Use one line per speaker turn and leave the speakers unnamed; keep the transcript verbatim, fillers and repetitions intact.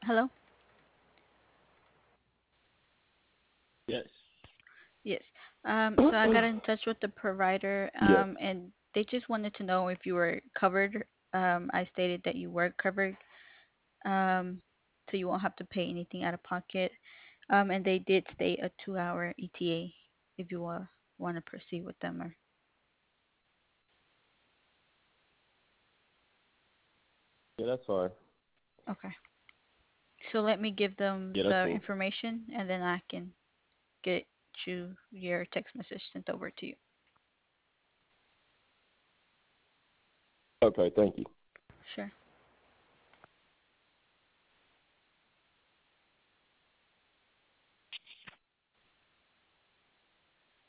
Hello?
Yes.
Yes. Um, so I got in touch with the provider,
Yes.
um, and they just wanted to know if you were covered. Um, I stated that you were covered, um, so you won't have to pay anything out of pocket. Um, and they did state a two-hour E T A if you uh, want to proceed with them or
Yeah, that's fine.
okay. So let me give them
Yeah, that's
the
cool.
information, and then I can get you your text message sent over to you.
Okay, thank you.